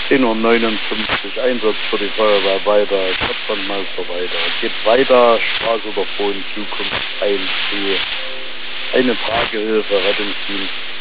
10:59 Uhr, Einsatz für die Feuerwehr weiter, Stadtbrandmeister weiter. Geht weiter, Straße oder Frohen Zukunft 1C. Eine Tragehilfe, Rettungsdienst